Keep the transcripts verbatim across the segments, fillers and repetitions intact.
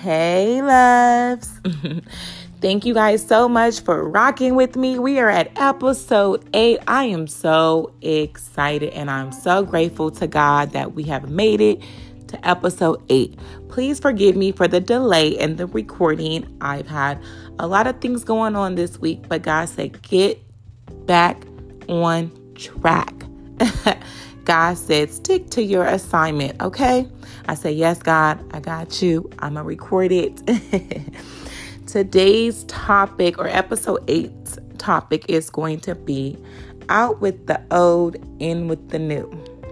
Hey, loves. Thank you guys so much for rocking with me. We are at episode eight. I am so excited and I'm so grateful to God that we have made it to episode eight. Please forgive me for the delay in the recording. I've had a lot of things going on this week, but God said, get back on track. God said, stick to your assignment, okay? I said, yes, God, I got you. I'm going to record it. Today's topic, or episode eight's topic, is going to be out with the old, in with the new.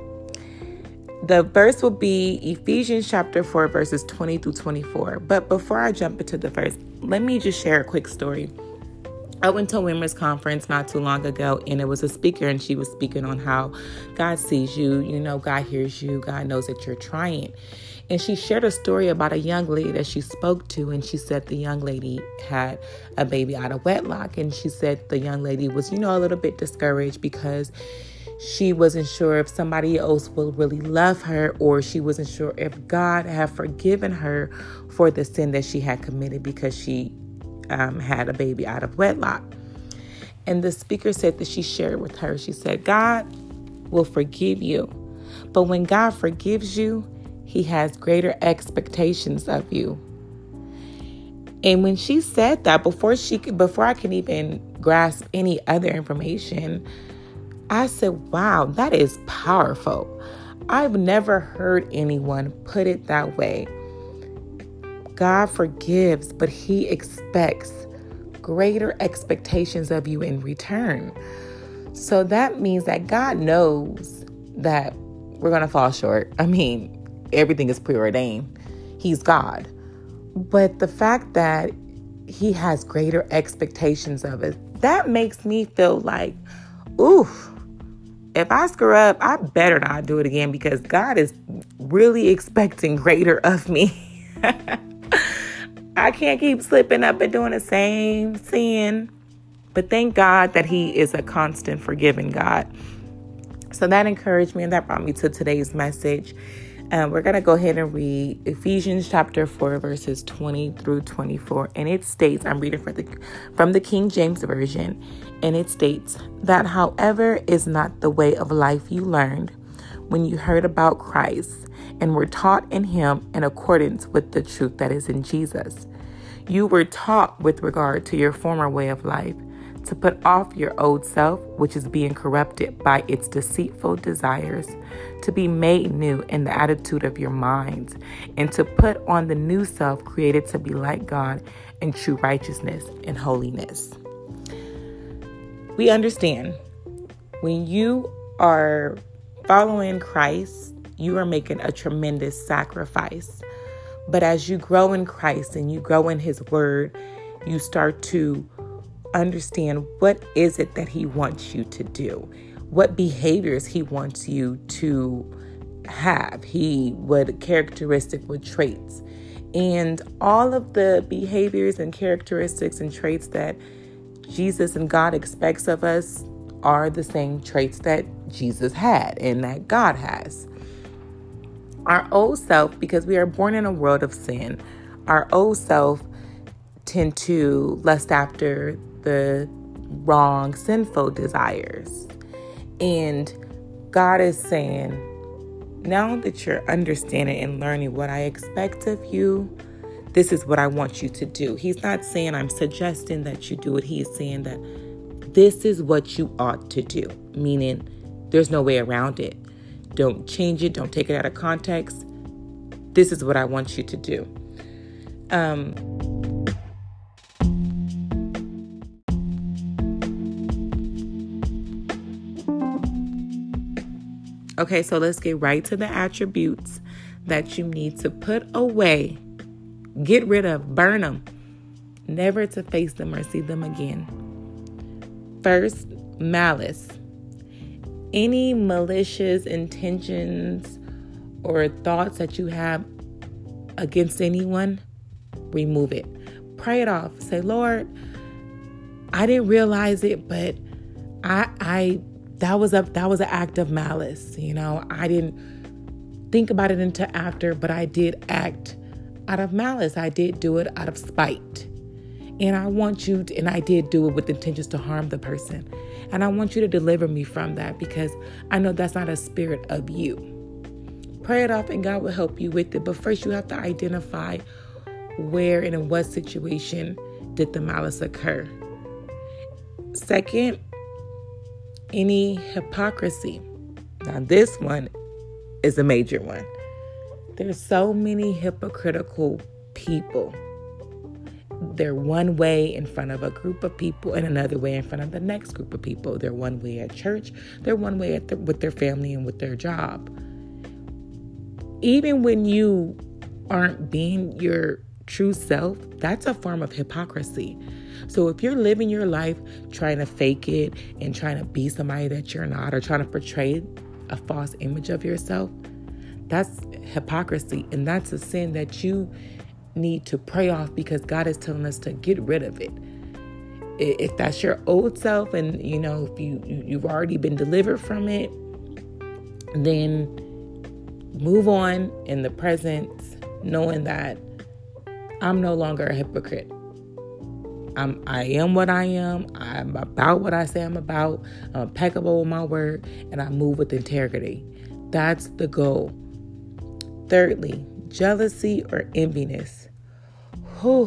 The verse will be Ephesians chapter four, verses twenty through twenty-four. But before I jump into the verse, let me just share a quick story. I went to a women's conference not too long ago, and it was a speaker, and she was speaking on how God sees you, you know, God hears you, God knows that you're trying. And she shared a story about a young lady that she spoke to, and she said the young lady had a baby out of wedlock, and she said the young lady was, you know, a little bit discouraged because she wasn't sure if somebody else will really love her, or she wasn't sure if God had forgiven her for the sin that she had committed because she Um, had a baby out of wedlock. And the speaker said that she shared with her, she said, God will forgive you. But when God forgives you, he has greater expectations of you. And when she said that, before she could, before I could even grasp any other information, I said, wow, that is powerful. I've never heard anyone put it that way. God forgives, but he expects greater expectations of you in return. So that means that God knows that we're going to fall short. I mean, everything is preordained. He's God. But the fact that he has greater expectations of us, that makes me feel like, ooh, if I screw up, I better not do it again, because God is really expecting greater of me. I can't keep slipping up and doing the same sin. But thank God that he is a constant forgiving God. So that encouraged me, and that brought me to today's message. Um, we're going to go ahead and read Ephesians chapter four, verses twenty through twenty-four. And it states, I'm reading from the, from the King James Version, and it states that however is not the way of life you learned when you heard about Christ and were taught in him in accordance with the truth that is in Jesus. You were taught with regard to your former way of life to put off your old self, which is being corrupted by its deceitful desires, to be made new in the attitude of your minds, and to put on the new self created to be like God in true righteousness and holiness. We understand when you are following Christ, you are making a tremendous sacrifice. But as you grow in Christ and you grow in his word, you start to understand what is it that he wants you to do, what behaviors he wants you to have. He would characteristic with traits, and all of the behaviors and characteristics and traits that Jesus and God expects of us are the same traits that Jesus had and that God has. Our old self, because we are born in a world of sin, our old self tend to lust after the wrong, sinful desires. And God is saying, now that you're understanding and learning what I expect of you, this is what I want you to do. He's not saying I'm suggesting that you do it. He is saying that this is what you ought to do, meaning there's no way around it. Don't change it. Don't take it out of context. This is what I want you to do. Um, okay, so let's get right to the attributes that you need to put away, get rid of, burn them, never to face them or see them again. First, malice. Any malicious intentions or thoughts that you have against anyone, remove it. Pray it off. Say, Lord, I didn't realize it, but I, I, that was a, that was an act of malice. You know, I didn't think about it until after, but I did act out of malice. I did do it out of spite. And I want you to, and I did do it with intentions to harm the person. And I want you to deliver me from that, because I know that's not a spirit of you. Pray it off and God will help you with it. But first you have to identify where and in what situation did the malice occur. Second, any hypocrisy. Now this one is a major one. There's so many hypocritical people. They're one way in front of a group of people and another way in front of the next group of people. They're one way at church. They're one way at the, with their family and with their job. Even when you aren't being your true self, that's a form of hypocrisy. So if you're living your life trying to fake it and trying to be somebody that you're not, or trying to portray a false image of yourself, that's hypocrisy. And that's a sin that you need to pray off, because God is telling us to get rid of it. If that's your old self, and you know, if you, you've already been delivered from it, then move on in the present, knowing that I'm no longer a hypocrite. I'm, I am what I am. I'm about what I say I'm about. I'm impeccable with my word, and I move with integrity. That's the goal. Thirdly, jealousy or enviness. Whew.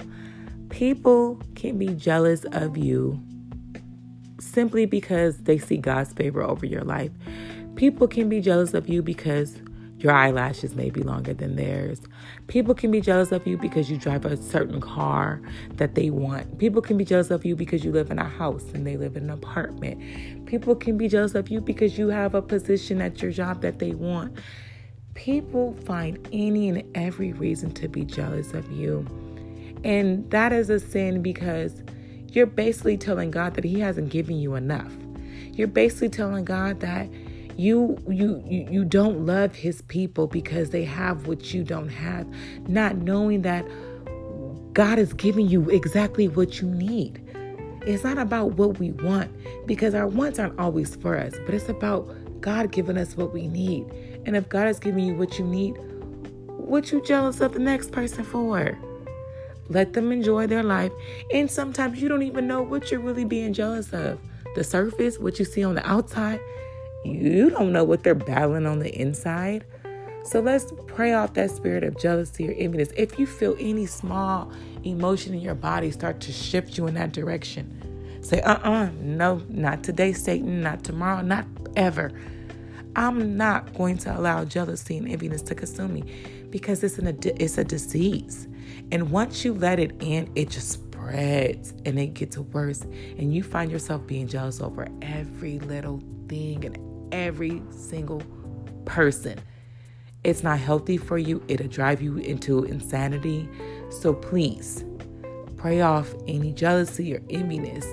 People can be jealous of you simply because they see God's favor over your life. People can be jealous of you because your eyelashes may be longer than theirs. People can be jealous of you because you drive a certain car that they want. People can be jealous of you because you live in a house and they live in an apartment. People can be jealous of you because you have a position at your job that they want. People find any and every reason to be jealous of you. And that is a sin, because you're basically telling God that He hasn't given you enough. You're basically telling God that you you you, you don't love His people because they have what you don't have, not knowing that God is giving you exactly what you need. It's not about what we want, because our wants aren't always for us, but it's about God giving us what we need. And if God is giving you what you need, what you jealous of the next person for? Let them enjoy their life. And sometimes you don't even know what you're really being jealous of. The surface, what you see on the outside, you don't know what they're battling on the inside. So let's pray off that spirit of jealousy or enviness. If you feel any small emotion in your body start to shift you in that direction, say, uh-uh, no, not today, Satan, not tomorrow, not ever. I'm not going to allow jealousy and enviness to consume me, because it's an it's a disease. And once you let it in, it just spreads and it gets worse. And you find yourself being jealous over every little thing and every single person. It's not healthy for you. It'll drive you into insanity. So please pray off any jealousy or enviness.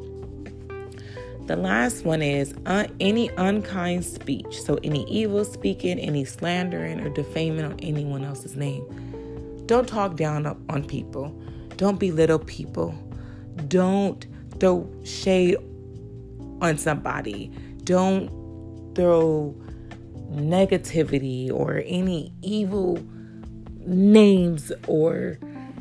The last one is uh, any unkind speech. So any evil speaking, any slandering or defaming on anyone else's name. Don't talk down on people. Don't belittle people. Don't throw shade on somebody. Don't throw negativity or any evil names or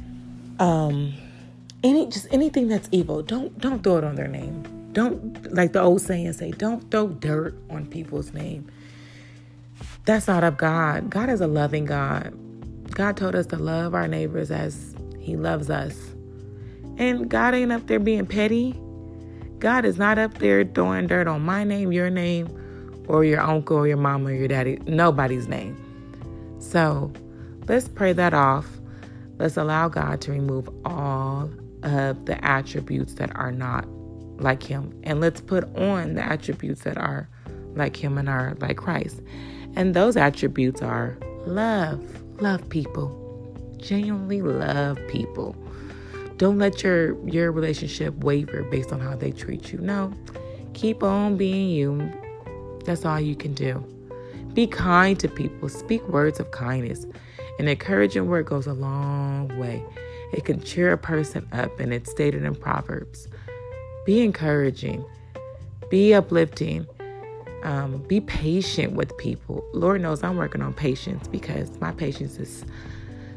um any just anything that's evil. Don't don't throw it on their name. Don't, like the old saying say, don't throw dirt on people's name. That's not of God. God is a loving God. God told us to love our neighbors as He loves us. And God ain't up there being petty. God is not up there throwing dirt on my name, your name, or your uncle, or your mama, or your daddy. Nobody's name. So let's pray that off. Let's allow God to remove all of the attributes that are not like Him. And let's put on the attributes that are like Him and are like Christ. And those attributes are love. Love people. Genuinely love people. Don't let your, your relationship waver based on how they treat you. No. Keep on being you. That's all you can do. Be kind to people. Speak words of kindness. An encouraging word goes a long way. It can cheer a person up, and it's stated in Proverbs. Be encouraging. Be uplifting. Um, be patient with people. Lord knows I'm working on patience, because my patience is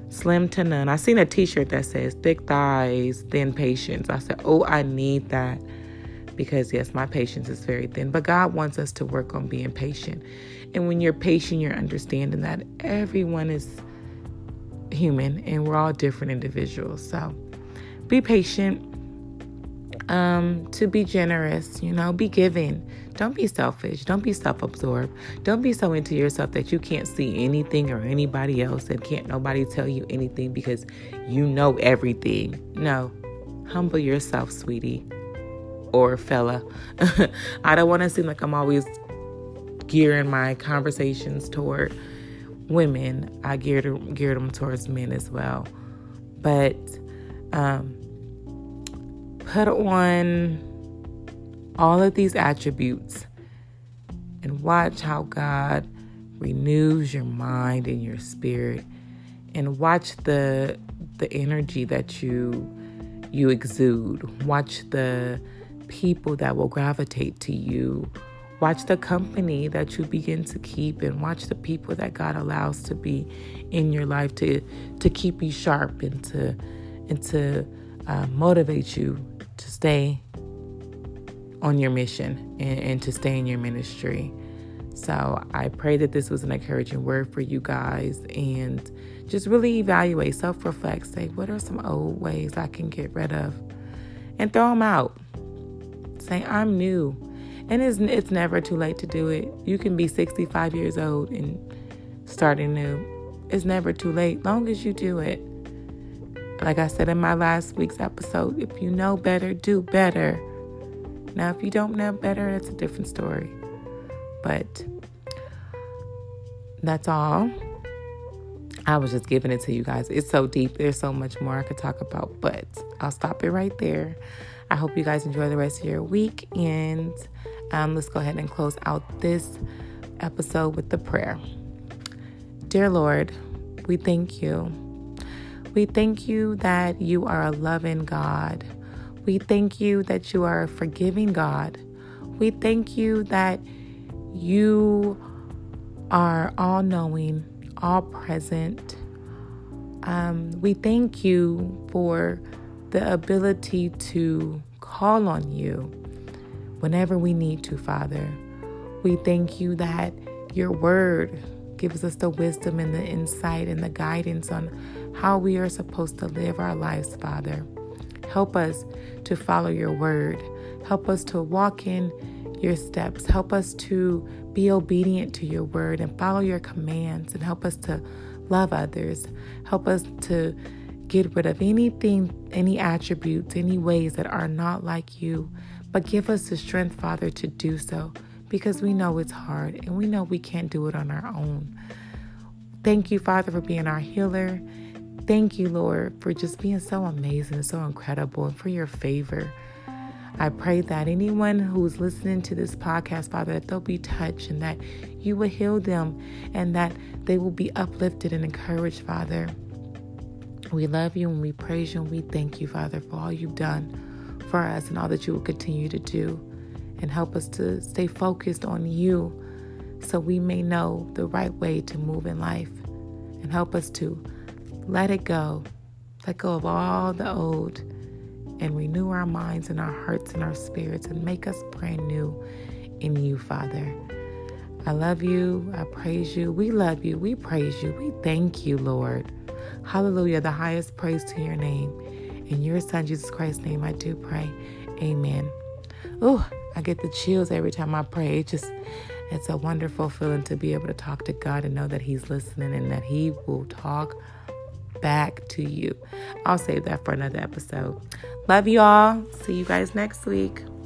slim to none. I seen a t-shirt that says thick thighs, thin patience. I said, oh, I need that. Because yes, my patience is very thin, but God wants us to work on being patient. And when you're patient, you're understanding that everyone is human and we're all different individuals. So be patient, um, to be generous, you know, be giving. Don't be selfish. Don't be self-absorbed. Don't be so into yourself that you can't see anything or anybody else and can't nobody tell you anything because you know everything. No, humble yourself, sweetie. Or fella. I don't want to seem like I'm always gearing my conversations toward women. I geared geared them towards men as well. But um, put on all of these attributes and watch how God renews your mind and your spirit, and watch the the energy that you you exude. Watch the people that will gravitate to you. Watch the company that you begin to keep, and watch the people that God allows to be in your life to to keep you sharp and to and to uh, motivate you to stay on your mission and, and to stay in your ministry. So I pray that this was an encouraging word for you guys, and just really evaluate, self-reflect, say, what are some old ways I can get rid of, and throw them out. Say, I'm new. And it's, it's never too late to do it. You can be sixty-five years old and starting new. It's never too late, long as you do it. Like I said in my last week's episode, if you know better, do better. Now, if you don't know better, that's a different story. But that's all. I was just giving it to you guys. It's so deep. There's so much more I could talk about, but I'll stop it right there. I hope you guys enjoy the rest of your week, and um, let's go ahead and close out this episode with the prayer. Dear Lord, we thank you. We thank you that you are a loving God. We thank you that you are a forgiving God. We thank you that you are all-knowing, all-present. Um, we thank you for the ability to call on you whenever we need to, Father. We thank you that your word gives us the wisdom and the insight and the guidance on how we are supposed to live our lives, Father. Help us to follow your word. Help us to walk in your steps. Help us to be obedient to your word and follow your commands, and help us to love others. Help us to get rid of anything, any attributes, any ways that are not like you. But give us the strength, Father, to do so, because we know it's hard and we know we can't do it on our own. Thank you, Father, for being our healer. Thank you, Lord, for just being so amazing and so incredible, and for your favor. I pray that anyone who's listening to this podcast, Father, that they'll be touched and that you will heal them and that they will be uplifted and encouraged, Father. We love you and we praise you and we thank you, Father, for all you've done for us and all that you will continue to do. And help us to stay focused on you so we may know the right way to move in life. And help us to let it go, let go of all the old, and renew our minds and our hearts and our spirits and make us brand new in you, Father. I love you. I praise you. We love you. We praise you. We thank you, Lord. Hallelujah. The highest praise to your name. In your Son, Jesus Christ's name, I do pray. Amen. Oh, I get the chills every time I pray. It just, it's a wonderful feeling to be able to talk to God and know that he's listening and that he will talk back to you. I'll save that for another episode. Love you all. See you guys next week.